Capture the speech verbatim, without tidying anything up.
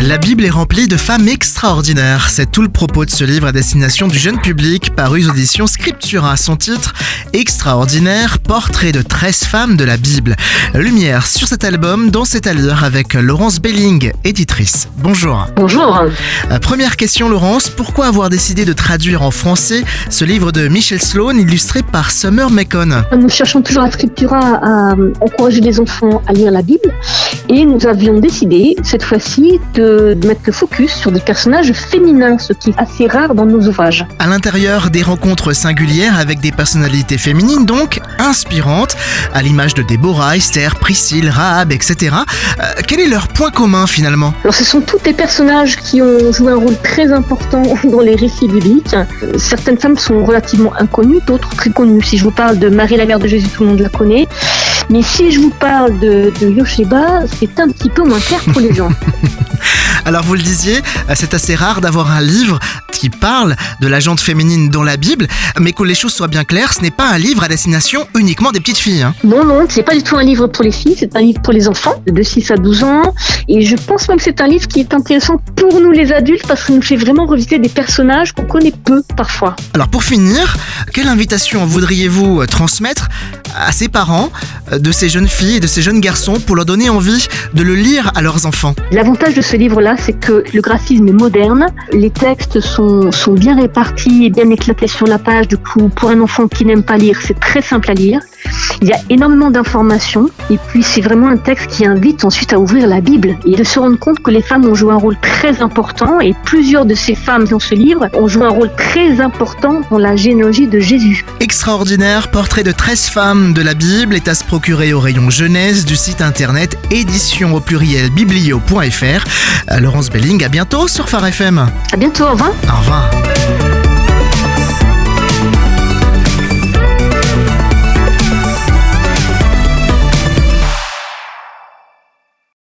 La Bible est remplie de femmes extraordinaires. C'est tout le propos de ce livre à destination du jeune public, paru aux éditions Scriptura. Son titre, Extraordinaire, portrait de treize femmes de la Bible. Lumière sur cet album dont c'est à lire avec Laurence Belling, éditrice. Bonjour. Bonjour. Euh, première question Laurence, pourquoi avoir décidé de traduire en français ce livre de Michel Sloan illustré par Summer Macon? Nous cherchons toujours à Scriptura à encourager les enfants à lire la Bible et nous avions décidé cette fois-ci de de mettre le focus sur des personnages féminins, ce qui est assez rare dans nos ouvrages. À l'intérieur des rencontres singulières avec des personnalités féminines donc inspirantes, à l'image de Déborah, Esther, Priscille, Rahab, et cetera. Euh, quel est leur point commun finalement? Alors ce sont tous des personnages qui ont joué un rôle très important dans les récits bibliques. Euh, certaines femmes sont relativement inconnues, d'autres très connues. Si je vous parle de Marie la mère de Jésus, tout le monde la connaît. Mais si je vous parle de, de Yosheba, c'est un petit peu moins clair pour les gens. Alors vous le disiez, c'est assez rare d'avoir un livre qui parle de la gente féminine dans la Bible, mais que les choses soient bien claires, ce n'est pas un livre à destination uniquement des petites filles. Hein. Non, non, c'est pas du tout un livre pour les filles, c'est un livre pour les enfants de six à douze ans, et je pense même que c'est un livre qui est intéressant pour nous les adultes parce qu'il nous fait vraiment revisiter des personnages qu'on connaît peu parfois. Alors pour finir, quelle invitation voudriez-vous transmettre à ces parents de ces jeunes filles et de ces jeunes garçons pour leur donner envie de le lire à leurs enfants? L'avantage de ce livre-là, c'est que le graphisme est moderne, les textes sont, sont bien répartis et bien éclatés sur la page. Du coup, pour un enfant qui n'aime pas lire, c'est très simple à lire. Il y a énormément d'informations et puis c'est vraiment un texte qui invite ensuite à ouvrir la Bible et de se rendre compte que les femmes ont joué un rôle très important et plusieurs de ces femmes dans ce livre ont joué un rôle très important dans la généalogie de Jésus. Extraordinaire, portrait de treize femmes de la Bible est à se procurer au rayon jeunesse du site internet édition au pluriel biblio point f r. Laurence Belling, à bientôt sur Phare F M. À bientôt, au revoir. Au revoir.